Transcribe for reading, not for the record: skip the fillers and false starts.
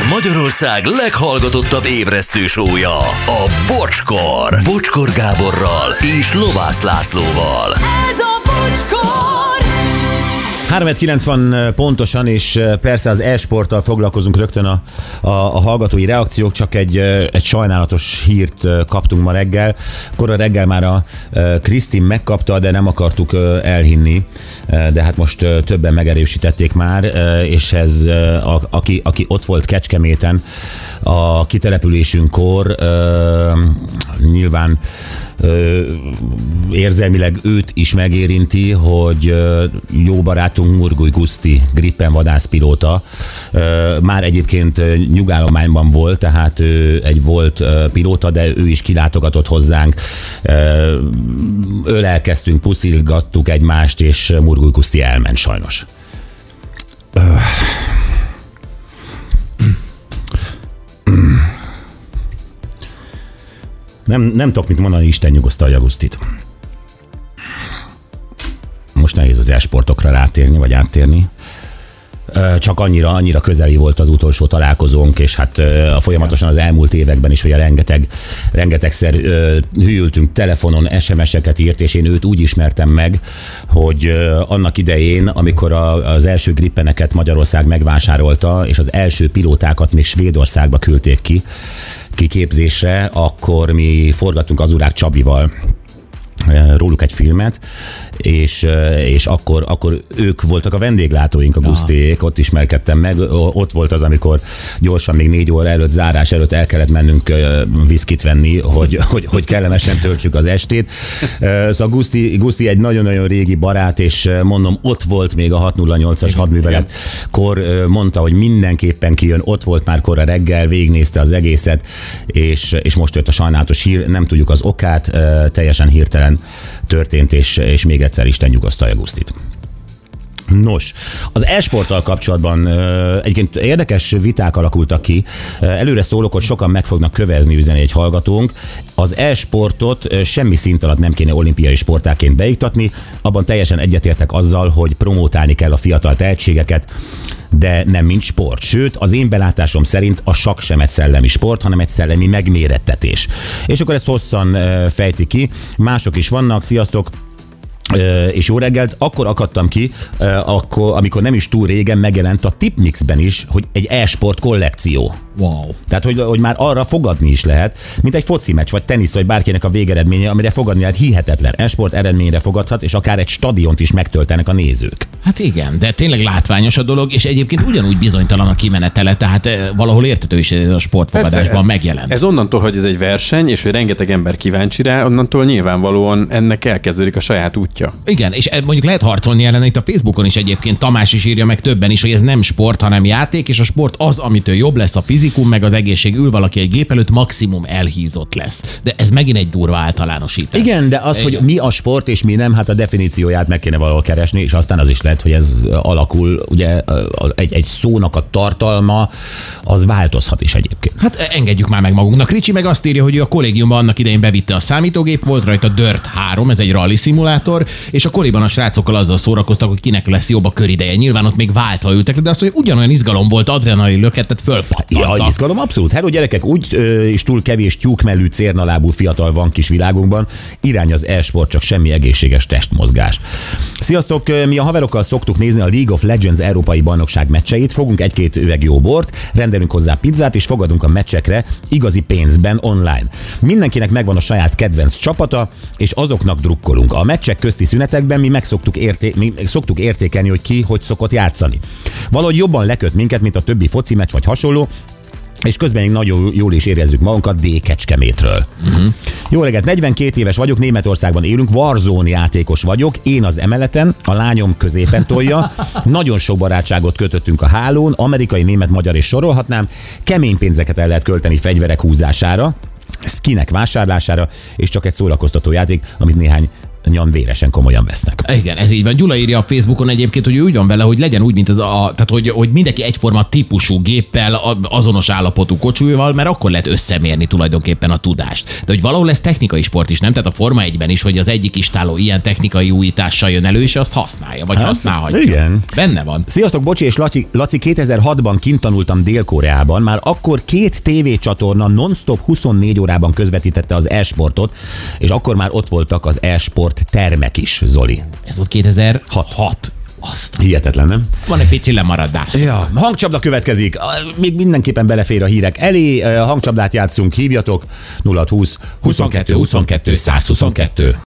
Magyarország leghallgatottabb ébresztő show-ja, a Bocskor. Bocskor Gáborral és Lovász Lászlóval. Ez a Bocskor! 3:90 pontosan, és persze az e-sporttal foglalkozunk rögtön a hallgatói reakciók, csak egy sajnálatos hírt kaptunk ma reggel. Kora reggel már a Krisztin megkapta, de nem akartuk elhinni, de hát most többen megerősítették már, és ez aki ott volt Kecskeméten a kitelepülésünkkor, nyilván érzelmileg őt is megérinti, hogy jó barátunk Murguy Guszti, Gripen vadászpilóta, már egyébként nyugállományban volt, tehát ő egy volt pilóta, de ő is kilátogatott hozzánk, ölelkeztünk, puszilgattuk egymást, és Murguy Guszti elment sajnos. Nem tudok mit mondani, Isten nyugosztalja Gusztit. Most nehéz az e-sportokra rátérni, vagy áttérni. Csak annyira közeli volt az utolsó találkozónk, és hát folyamatosan az elmúlt években is, hogy rengetegszer hűltünk telefonon, SMS-eket írt, és én őt úgy ismertem meg, hogy annak idején, amikor az első Gripeneket Magyarország megvásárolta, és az első pilótákat még Svédországba küldték kiképzésre, akkor mi forgattunk Azurák Csabival róluk egy filmet, és akkor ők voltak a vendéglátóink, a Gusztiék, ott ismerkedtem meg, ott volt az, amikor gyorsan még 4 óra előtt, zárás előtt el kellett mennünk viszkit venni, hogy kellemesen töltsük az estét. Szóval Guszti egy nagyon-nagyon régi barát, és mondom, ott volt még a 608-as hadműveletkor, mondta, hogy mindenképpen kijön, ott volt már korra reggel, végignézte az egészet, és most jött a sajnálatos hír, nem tudjuk az okát, teljesen hirtelen történt, és még egyszer Isten nyugosztalja Gusztit. Nos, az e-sporttal kapcsolatban egyébként érdekes viták alakultak ki. Előre szólok, hogy sokan meg fognak kövezni, üzeni egy hallgatónk. Az e-sportot semmi szint alatt nem kéne olimpiai sportáként beiktatni. Abban teljesen egyetértek azzal, hogy promótálni kell a fiatal tehetségeket, de nem mint sport. Sőt, az én belátásom szerint a sakk sem egy szellemi sport, hanem egy szellemi megmérettetés. És akkor ezt hosszan fejti ki. Mások is vannak. Sziasztok! És jó reggelt, akkor akadtam ki, amikor nem is túl régen megjelent a Tipmixben is, hogy egy e-sport kollekció. Wow. Tehát, hogy már arra fogadni is lehet, mint egy foci meccs, vagy tenisz, vagy bárkinek a végeredménye, amire fogadni lehet, hihetetlen e-sport eredményre fogadhatsz, és akár egy stadiont is megtöltenek a nézők. Hát igen, de tényleg látványos a dolog, és egyébként ugyanúgy bizonytalan a kimenetele, tehát valahol érthető is ez a sportfogadásban megjelent. Ez onnantól, hogy ez egy verseny, és hogy rengeteg ember kíváncsi rá, onnantól nyilvánvalóan ennek elkezdődik a saját útja. Igen, és mondjuk lehet harcolni ellene, itt a Facebookon is egyébként Tamás is írja meg többen is, hogy ez nem sport, hanem játék, és a sport az, amitől jobb lesz a fizikum, meg az egészség, ül valaki egy gép előtt, maximum elhízott lesz. De ez megint egy durva általánosítás. Igen, de az, hogy mi a sport és mi nem, hát a definícióját meg kéne valahol keresni, és aztán az is lehet, hogy ez alakul, ugye egy szónak a tartalma, az változhat is egyébként. Hát engedjük már meg magunknak. Ricsi meg azt írja, hogy ő a kollégiumban annak idején bevitte a számítógép, volt rajta Dirt 3, ez egy rally szimulátor, és a koriban a srácokkal azzal szórakoztak, hogy kinek lesz jobb a körideje. Nyilván ott még váltva ültek, de az, hogy ugyanolyan izgalom volt, adrenalin löketet fölpattantak. Ja, izgalom, abszolút. Hello gyerekek, úgy is túl kevés tyúkmellű, cérnalábú fiatal van kis világunkban. Irány az e-sport, csak semmi egészséges testmozgás. Sziasztok, mi a haverokkal szoktuk nézni a League of Legends Európai Bajnokság meccseit, fogunk 1-2 üveg jó bort, rendelünk hozzá pizzát, és fogadunk a meccsekre igazi pénzben online. Mindenkinek megvan a saját kedvenc csapata, és azoknak drukkolunk. A meccsek közti szünetekben mi szoktuk értékelni, hogy ki hogy szokott játszani. Valahogy jobban leköt minket, mint a többi foci meccs vagy hasonló, és közben még nagyon jól is érezzük magunkat D. Kecskemétről. Jó reggelt, 42 éves vagyok, Németországban élünk, Warzone játékos vagyok, én az emeleten, a lányom középen tolja, nagyon sok barátságot kötöttünk a hálón, amerikai, német, magyar és sorolhatnám, kemény pénzeket el lehet költeni fegyverek húzására, skinek vásárlására, és csak egy szórakoztató játék, amit néhány véresen komolyan vesznek. Igen, ez így van. Gyula írja a Facebookon egyébként, hogy ő úgy van vele, hogy legyen úgy, mint tehát hogy mindenki egyforma típusú géppel, azonos állapotú kocsújval, mert akkor lehet összemérni tulajdonképpen a tudást. De hogy valahol ez technikai sport is, nem? Tehát a Forma 1-ben is, hogy az egyik istáló ilyen technikai újítással jön elő, és azt használja, vagy használhatja. Igen. Benne van. Sziasztok, Bocsi és Laci, 2006-ban kint tanultam Dél-Koreában, már akkor 2 tévécsatorna non-stop 24 órában közvetítette az e-sportot, és akkor már ott voltak az e-sport termek is, Zoli. Ez volt 2006. Azt. Hihetetlen, nem? Van egy pici lemaradás. Ja, hangcsapda következik. Még mindenképpen belefér a hírek elé. Hangcsapdát játszunk, hívjatok 0620 22 22 122.